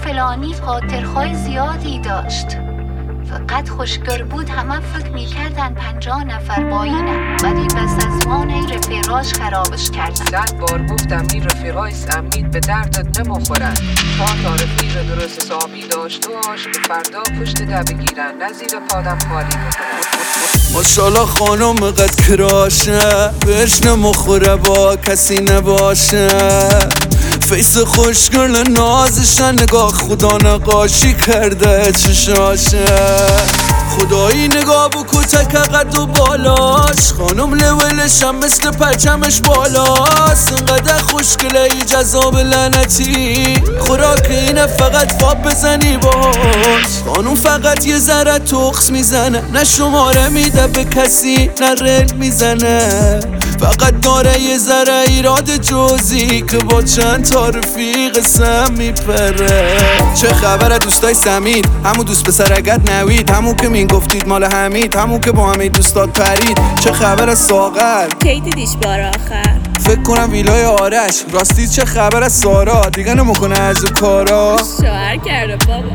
فلانی خاطرهای زیادی داشت، فقط خوشگر بود. همه فکر میکردن 50 نفر با اینه، ولی بس از ما این رفیقاش خرابش کردن. 100 بار گفتم این رفیقای امید به دردت نمیخورن. تا رفیق درست حسابی داشت باش که فردا پشت ده بگیرن، نزیر پادم خالی بکنن. ماشالله خانم قد کراشه، بهش نمخوره با کسی نباشه. فیس خوشگل نازشن، نگاه خدا نقاشی کرده چشاشه. خدایی نگاه بکو تک قد و بالاش، خانم لولش هم مثل پرچمش بالاست. انقدر خوشگله ای جذاب لعنتی، خوراک اینه فقط فاب بزنی باش. خانم فقط یه ذره تخس میزنه، نه شماره میده به کسی نه رل میزنه. فقط داره یه ذره ایراد جزئی که با چند تا رفیق سم میپره. چه خبره دوستای سمید، همون دوست پسر اگر نوید، همون که من گفتید مال حمید، همون که با همه دوستات پرید. چه خبر ساغر، کی دیدیش بار آخر؟ فکر کنم ویلای آرش. راستی چه خبر از سارا، دیگه نمیکنه از کارا. شوهر کرده بابا.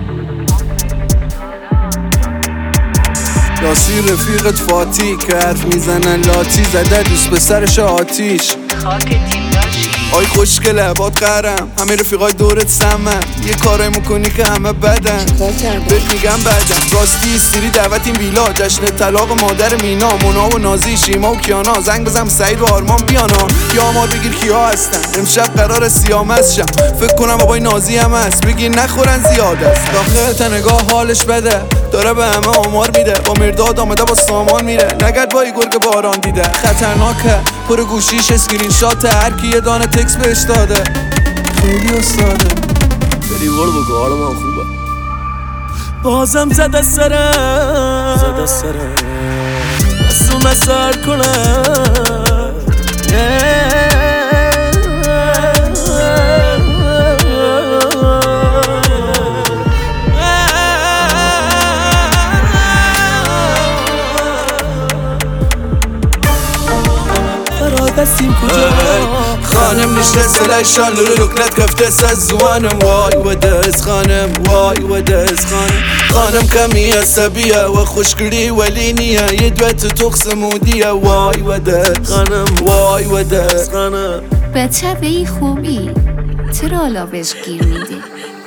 راستی رفیقت فاتی که حرف میزنن لاتی، زده دوست پسرش آتیش. خاک تیم داشتی آی خوشگله باد قرم، همه رفیقای دورت سمن. یه کارای میکنی که همه بدن، بهت میگم بدن. راستی استری دعوت این ویلا، جشن طلاق مادر مینا، مونا و نازی، شیما و کیانا. زنگ بزن سعید و آرمان بیانا، یا آمار بگیر کیا هستن. امشب قرار سیامز شم، فکر کنم بابای نازی هم هست. بگیر نخورن زیاد است. داخل نگاه حالش بده، داره به همه آمار میده. با مرداد آمده با سامان میره، نگرد با گرگ باران دیده. خطرناکه پر گوشیش اسکرین شات، هر کی یه دانه تکس بهش داده. خیلی استاده بری برو بگو حال من خوبه. بازم زده سرم دستو مسار کنم. دستیم کجا خانم نشسته لشان رکنت کفته از زوانم. وای و دست خانم، وای و دست خانم کمی عصبیه و خوشگلی ولی نیه. یه دوت تخص مودیه. وای و دست خانم، وای و دست خانم. بچه به این خوبی چرا حالا بهش گیر میدی؟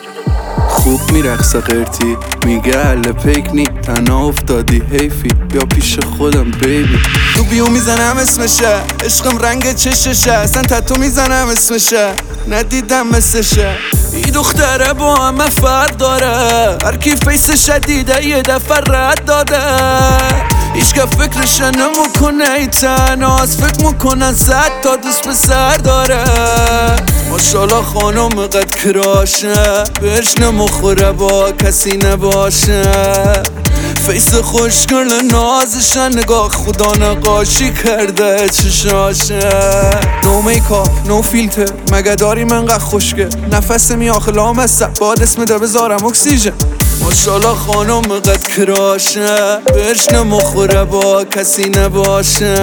خوب میرقصه قرتی، میگه اهل پیک نی، تنها افتادی حیفی، بیا پیش خودم بیبی. تو بیو میزنم اسمشه، عشقم رنگ چششه، اصلا تتو میزنم اسمشه، ندیدم مثلشه. ای دختره با همه فرق داره، هر کی فیس شدیده یه دفعه رد داده. هیچ که فکرش نمیکنه ای تنهاست، فکر میکنن 100 تا دوست پسر داره. ماشالله خانم قد کراشه، بهش نمخوره با کسی نباشه. فیس خوشگل نازشن، نگاه خدا نقاشی کرده چشاشه. نو میکاپ نو فیلتر، مگه داریم انقدر خوشگل؟ نفس می آخه لامصب، باد اسم ده بذارم اکسیژن. ماشالله خانم قد کراشه، بهش نمخوره با کسی نباشه.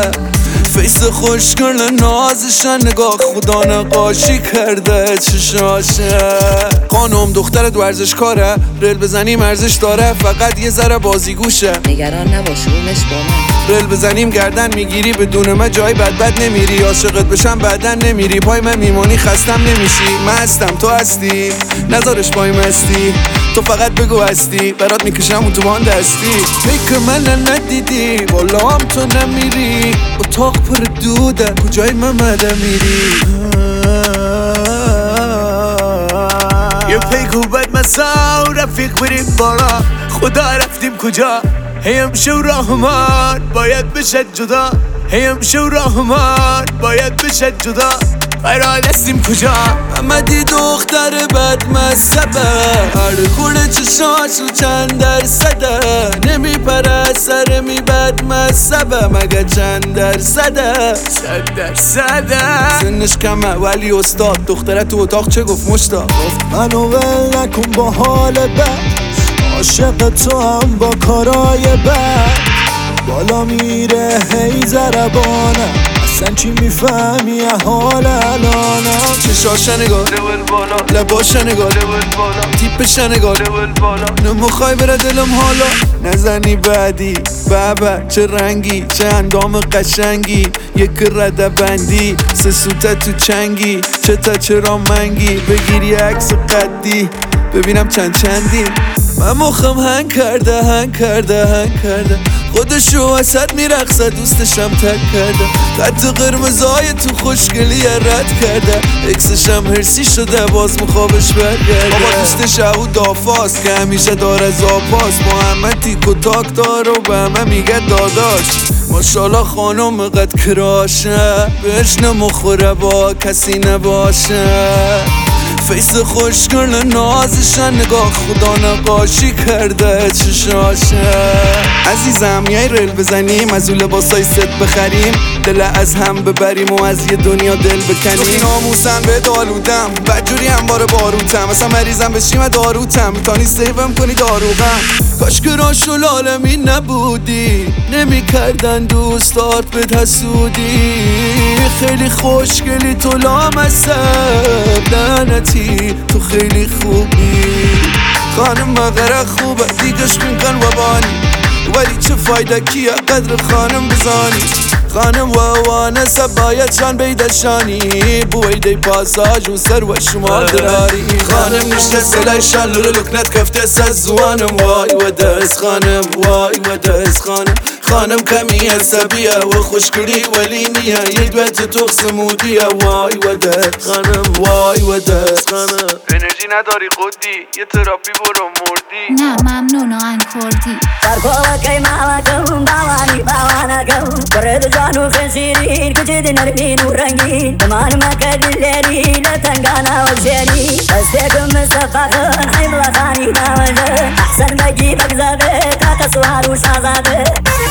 فیس خوشگل نازشن، نگاه خدا نقاشی کرده چشاشه. خانم دخترت ورزشکاره، رل بزنیم ارزش داره، فقط یه ذره بازیگوشه. نگران نباش رومش با من. رل بزنیم گردن میگیری، بدون من جای بد نمیری. عاشقت بشم بعدن نمیری، پای من میمانی خستم نمیشی. من هستم تو هستی، نذارش پای مستی. تو فقط بگو هستی، برات میکشم اون تو بان دستی. فکر من ندیدی، والا هم تو نمیری. اتاق پر دوده، کجای ممده میری؟ یه پیکو بد مسا و رفیق بریم بارا، خدا رفتیم کجا؟ هیم شو رحمان باید بشد جدا، هیم شو رحمان باید بشد جدا. قرار هستیم کجا؟ محمدی دختر بد مذهبه، هر خورده چشاشو چند درصده. نمیپره سر می بد مذهبه، مگه چند درصده؟ 100%. سنش کمه ولی استاد، دختره تو اتاق چه گفت مشتاق؟ گفت منو ول نکن با حال بد، عاشق تو هم با کارای بد. بالا میره هی زربانه، اصلا چی میفهمی حال الانم؟ چشاش نگاه لباش نگاه تیپش نگاه نمیخوای بره دلم حالا نزنی بعدی بابا چه رنگی چه اندام قشنگی یک رده بندی سه سوته تو چنگی چه تا چرا منگی بگیری عکس قدی ببینم چندی من مخم هنگ کرده خودشو وسط میرقصه دوستشم تک کرده خط قرمزای تو خوشگلی رد کرده اکسشم هرسی شده باز مخوابش برگرده بابا دوستش او دافاست که همیشه داره زاپاس با همه تیک و تاک داره و به همه میگه داداش ماشالله خانم قد کراشه بهش نمخوره با کسی نباشه فیس خوشگل نازشن نگاه خدا نقاشی کرده چشاشه عزیزم میای ریل بزنیم از اون لباسای ست بخریم دل از هم ببریم و از یه دنیا دل بکنیم ناموسم به دالودم بدجوری هم باره باروتم اصلا مریضم بشیم داروتم میتانی سیوم کنی داروغم کاش که راش و لالمی نبودی نمی کردن دوستات به حسودی خیلی خوشگلی تو لامصب لعنتی تو خیلی خوبی خانم مغره خوبه دیگش میکن و بانی ولی چه فایده کیه قدر خانم بزانی خانم وانسه باید شان بیدشانی بویده پاساج و سر و شما دراری خانم نشته سلای شان لولو لکنت کفته سزوانم وای و دست خانم وای و دست خانم کمی عصبیه و خوشگلی ولی نیه یه دوت تو سمودیه وای و دست وای و دست انرژی نداری خودی یه تراپی برو مردی نه ممنون آن کردی برکوه مالکم باوانکم برد جانو خسیرین کجد نرمین و رنگین دمان مکد لیری لتنگانا و شیری دستکم مصفاقن حیمل خانی ناوزه احسن بگی بگزاده تا تسوار و شازاده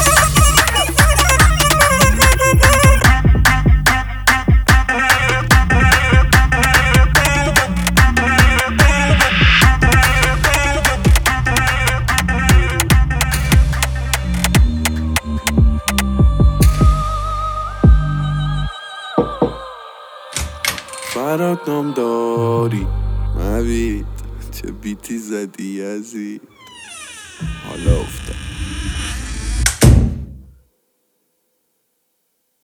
فرات نام داری مبید چه بیتی زدی یزید حالا افتاد